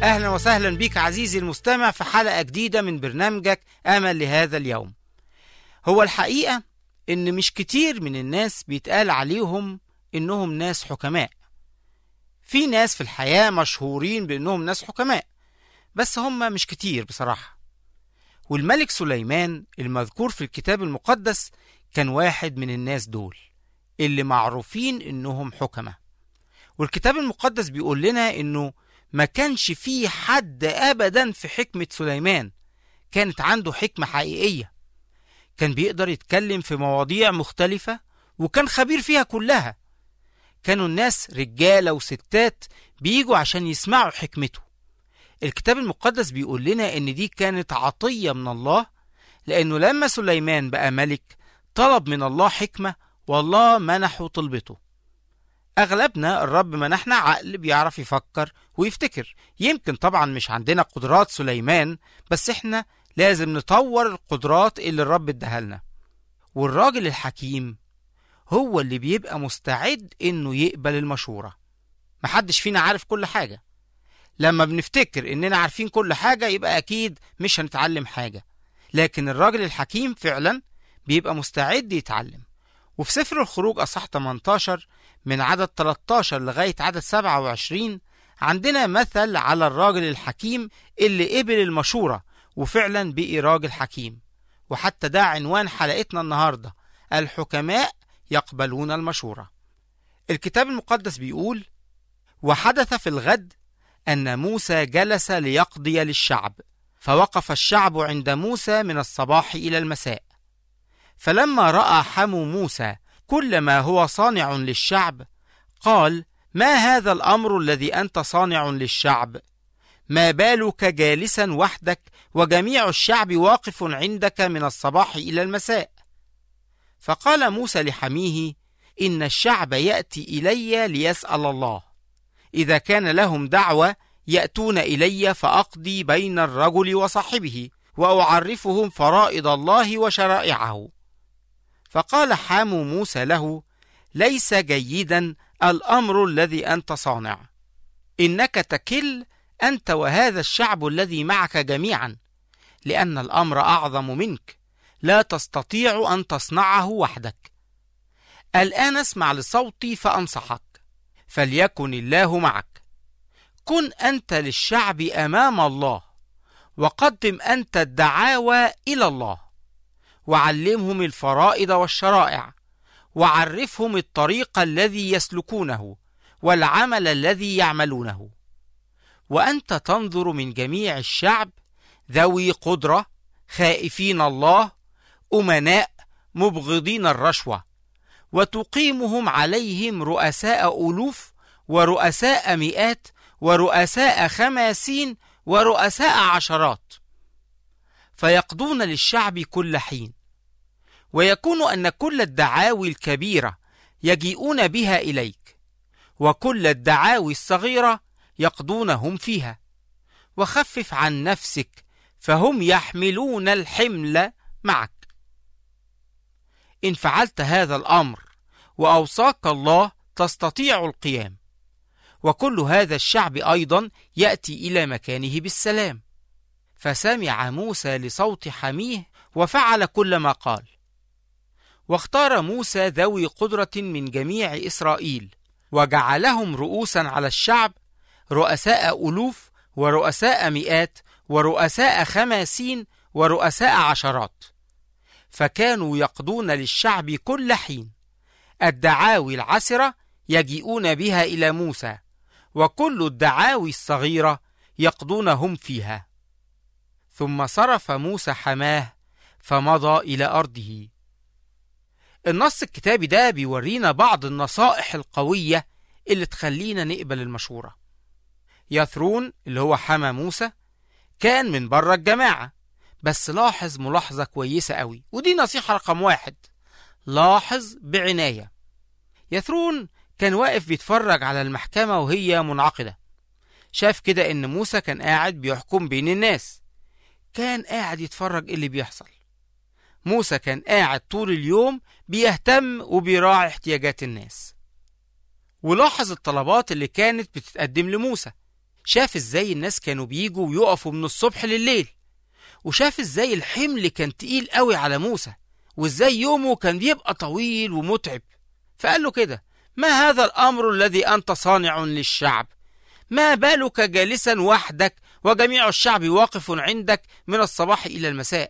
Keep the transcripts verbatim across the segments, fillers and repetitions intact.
أهلا وسهلا بك عزيزي المستمع في حلقة جديدة من برنامجك أمل لهذا اليوم. هو الحقيقة إن مش كتير من الناس بيتقال عليهم إنهم ناس حكماء. في ناس في الحياة مشهورين بإنهم ناس حكماء، بس هم مش كتير بصراحة. والملك سليمان المذكور في الكتاب المقدس كان واحد من الناس دول اللي معروفين إنهم حكماء. والكتاب المقدس بيقول لنا إنه ما كانش فيه حد أبدا في حكمة سليمان كانت عنده حكمة حقيقية. كان بيقدر يتكلم في مواضيع مختلفة وكان خبير فيها كلها. كانوا الناس رجالة وستات بيجوا عشان يسمعوا حكمته. الكتاب المقدس بيقول لنا إن دي كانت عطية من الله، لأنه لما سليمان بقى ملك طلب من الله حكمة والله منحه طلبته. أغلبنا الرب منحنا عقل بيعرف يفكر ويفتكر. يمكن طبعا مش عندنا قدرات سليمان، بس احنا لازم نطور القدرات اللي الرب اداها لنا. والراجل الحكيم هو اللي بيبقى مستعد انه يقبل المشورة. محدش فينا عارف كل حاجة. لما بنفتكر اننا عارفين كل حاجة يبقى اكيد مش هنتعلم حاجة، لكن الراجل الحكيم فعلا بيبقى مستعد يتعلم. وفي سفر الخروج أصحاح ثمانية عشر من عدد ثلاثة عشر لغاية عدد سبعة وعشرين عندنا مثل على الراجل الحكيم اللي قبل المشورة وفعلا بقي راجل حكيم. وحتى ده عنوان حلقتنا النهاردة: الحكماء يقبلون المشورة. الكتاب المقدس بيقول: وحدث في الغد أن موسى جلس ليقضي للشعب، فوقف الشعب عند موسى من الصباح إلى المساء. فلما رأى حمو موسى كل ما هو صانع للشعب قال: ما هذا الأمر الذي أنت صانع للشعب؟ ما بالك جالسا وحدك وجميع الشعب واقف عندك من الصباح إلى المساء؟ فقال موسى لحميه: إن الشعب يأتي إلي ليسأل الله، إذا كان لهم دعوة يأتون إلي فأقضي بين الرجل وصاحبه وأعرفهم فرائض الله وشرائعه. فقال حامو موسى له: ليس جيدا الأمر الذي أنت صانع، إنك تكل أنت وهذا الشعب الذي معك جميعا، لأن الأمر أعظم منك، لا تستطيع أن تصنعه وحدك. الآن اسمع لصوتي فأنصحك، فليكن الله معك. كن أنت للشعب أمام الله، وقدم أنت الدعاوى إلى الله، وعلمهم الفرائض والشرائع، وعرفهم الطريق الذي يسلكونه والعمل الذي يعملونه. وأنت تنظر من جميع الشعب ذوي قدرة، خائفين الله، أمناء، مبغضين الرشوة، وتقيمهم عليهم رؤساء ألوف ورؤساء مئات ورؤساء خماسين ورؤساء عشرات، فيقضون للشعب كل حين. ويكون أن كل الدعاوي الكبيرة يجيئون بها إليك، وكل الدعاوي الصغيرة يقضونهم فيها. وخفف عن نفسك، فهم يحملون الحمل معك. إن فعلت هذا الأمر وأوصاك الله تستطيع القيام، وكل هذا الشعب أيضا يأتي إلى مكانه بالسلام. فسمع موسى لصوت حميه وفعل كل ما قال. واختار موسى ذوي قدرة من جميع إسرائيل، وجعلهم رؤوسا على الشعب، رؤساء ألوف ورؤساء مئات ورؤساء خماسين ورؤساء عشرات، فكانوا يقضون للشعب كل حين. الدعاوي العسرة يجيئون بها إلى موسى، وكل الدعاوي الصغيرة يقضونهم فيها. ثم صرف موسى حماه فمضى إلى أرضه. النص الكتابي ده بيورينا بعض النصائح القوية اللي تخلينا نقبل المشورة. يثرون اللي هو حما موسى كان من بره الجماعة، بس لاحظ ملاحظة كويسة قوي، ودي نصيحة رقم واحد: لاحظ بعناية. يثرون كان واقف بيتفرج على المحكمة وهي منعقدة. شاف كده ان موسى كان قاعد بيحكم بين الناس، كان قاعد يتفرج اللي بيحصل. موسى كان قاعد طول اليوم بيهتم وبيراعي احتياجات الناس، ولاحظ الطلبات اللي كانت بتتقدم لموسى. شاف ازاي الناس كانوا بيجوا ويقفوا من الصبح لليل، وشاف ازاي الحمل كان تقيل قوي على موسى، وازاي يومه كان بيبقى طويل ومتعب. فقال له كده: ما هذا الأمر الذي أنت صانع للشعب؟ ما بالك جالسا وحدك وجميع الشعب واقف عندك من الصباح إلى المساء؟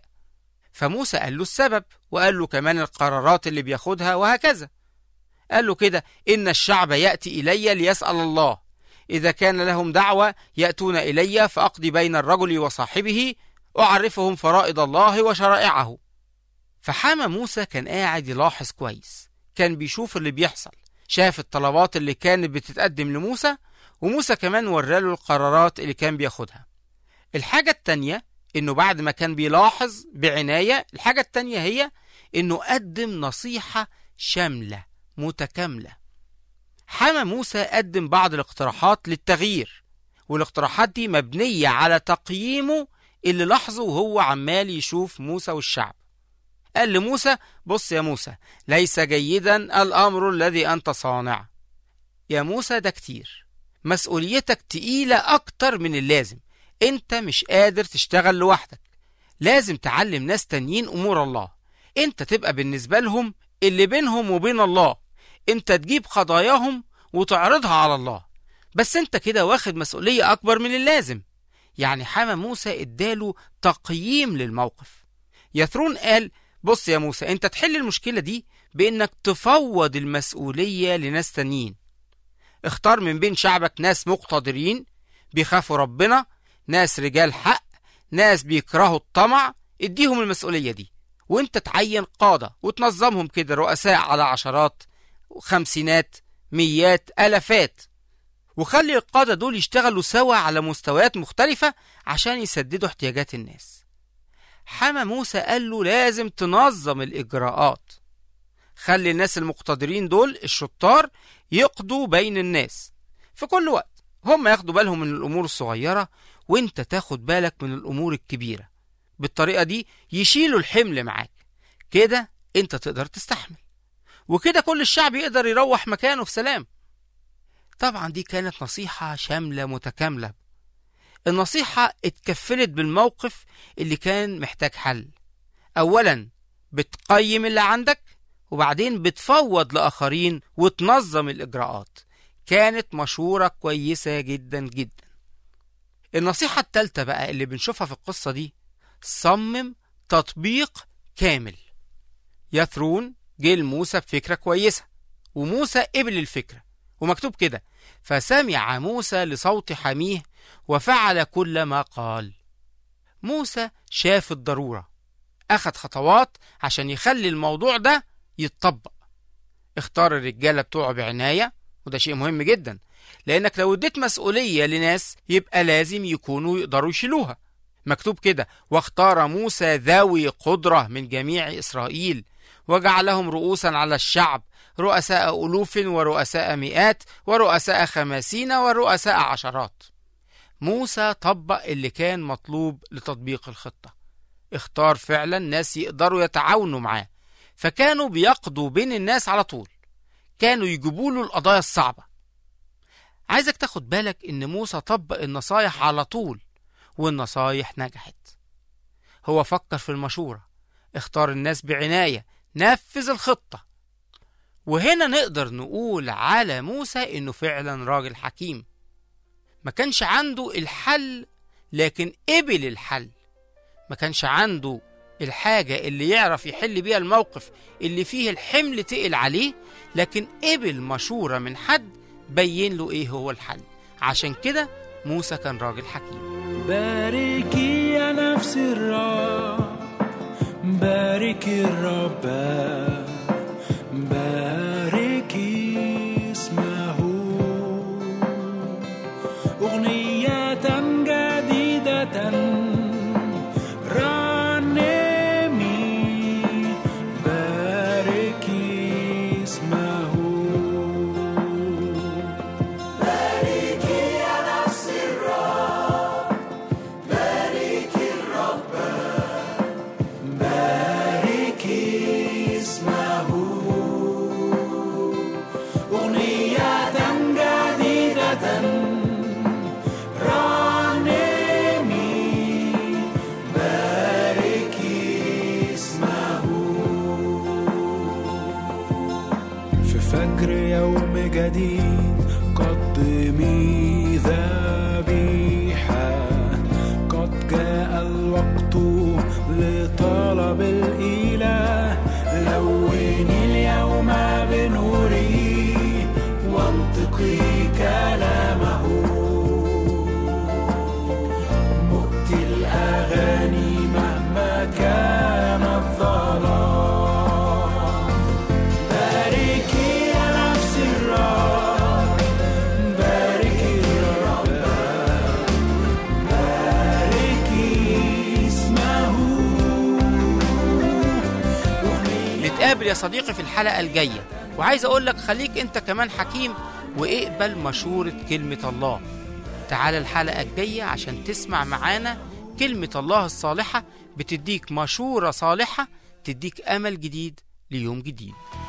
فموسى قال له السبب، وقال له كمان القرارات اللي بياخدها وهكذا. قال له كده: إن الشعب يأتي إلي ليسأل الله، إذا كان لهم دعوة يأتون إلي فأقضي بين الرجل وصاحبه، أعرفهم فرائض الله وشرائعه. فحامى موسى كان قاعد يلاحظ كويس، كان بيشوف اللي بيحصل، شاف الطلبات اللي كانت بتتقدم لموسى، وموسى كمان وراله القرارات اللي كان بياخدها. الحاجة التانية إنه بعد ما كان بيلاحظ بعناية، الحاجة التانية هي إنه قدم نصيحة شاملة متكاملة. حامى موسى قدم بعض الاقتراحات للتغيير، والاقتراحات دي مبنية على تقييمه اللي لاحظه وهو عمال يشوف موسى والشعب. قال لموسى: بص يا موسى، ليس جيدا الأمر الذي أنت صانع. يا موسى ده كتير، مسؤوليتك تقيلة أكتر من اللازم، أنت مش قادر تشتغل لوحدك، لازم تعلم ناس تانيين أمور الله، أنت تبقى بالنسبة لهم اللي بينهم وبين الله، أنت تجيب قضاياهم وتعرضها على الله، بس أنت كده واخد مسؤولية أكبر من اللازم. يعني حامى موسى اداله تقييم للموقف. يثرون قال: بص يا موسى، أنت تحل المشكلة دي بأنك تفوض المسؤولية لناس تانيين. اختار من بين شعبك ناس مقتدرين بيخافوا ربنا، ناس رجال حق، ناس بيكرهوا الطمع، اديهم المسؤولية دي، وانت تعين قادة وتنظمهم كده، رؤساء على عشرات خمسينات ميات ألفات، وخلي القادة دول يشتغلوا سوا على مستويات مختلفة عشان يسددوا احتياجات الناس. حامى موسى قال له: لازم تنظم الإجراءات، خلي الناس المقتدرين دول الشطار يقضوا بين الناس في كل وقت، هم ياخدوا بالهم من الأمور الصغيرة وانت تاخد بالك من الأمور الكبيرة. بالطريقة دي يشيلوا الحمل معاك، كده انت تقدر تستحمل، وكده كل الشعب يقدر يروح مكانه في سلام. طبعا دي كانت نصيحة شاملة متكاملة. النصيحة اتكفلت بالموقف اللي كان محتاج حل. أولا بتقيم اللي عندك، وبعدين بتفوض لآخرين وتنظم الإجراءات. كانت مشورة كويسة جدا جدا. النصيحة التالتة بقى اللي بنشوفها في القصة دي: صمم تطبيق كامل. يثرون جه لموسى بفكرة كويسة، وموسى قبل الفكرة، ومكتوب كده: فسمع موسى لصوت حميه وفعل كل ما قال. موسى شاف الضرورة، أخذ خطوات عشان يخلي الموضوع ده يتطبق. اختار الرجالة بتوعه بعناية، وده شيء مهم جدا، لأنك لو اديت مسؤولية لناس يبقى لازم يكونوا يقدروا يشيلوها. مكتوب كده: واختار موسى ذوي قدرة من جميع إسرائيل وجعلهم رؤوسا على الشعب، رؤساء ألوف ورؤساء مئات ورؤساء خماسين ورؤساء عشرات. موسى طبق اللي كان مطلوب لتطبيق الخطة، اختار فعلا ناس يقدروا يتعاونوا معاه، فكانوا بيقضوا بين الناس على طول، كانوا يجيبوا له القضايا الصعبة. عايزك تاخد بالك ان موسى طبق النصايح على طول، والنصايح نجحت. هو فكر في المشورة، اختار الناس بعناية، نفذ الخطة. وهنا نقدر نقول على موسى انه فعلا راجل حكيم. ما كانش عنده الحل لكن قبل الحل، ما كانش عنده الحاجة اللي يعرف يحل بيها الموقف اللي فيه الحمل تقل عليه، لكن قبل مشورة من حد بين له ايه هو الحل. عشان كده موسى كان راجل حكيم. باركي يا نفس الرب، باركي الرب، باركي اسمه. أغنية جديدة رنمي، باركي اسمه. باركي يا نفس الرب، باركي الرب، باركي اسمه. جديد. قدمي ذبيحة، قد جاء الوقت لطلب الإله. لوني اليوم بنوري وانطقي كلامه. مؤتي الأغاني مهما كان الظلام. باركي يا نفس الرب، باركي الرب، باركي اسمه. نتقابل يا صديقي في الحلقة الجاية، وعايز أقول لك خليك أنت كمان حكيم واقبل مشورة كلمة الله. تعال الحلقة الجاية عشان تسمع معانا كلمة الله الصالحة بتديك مشورة صالحة، تديك أمل جديد ليوم جديد.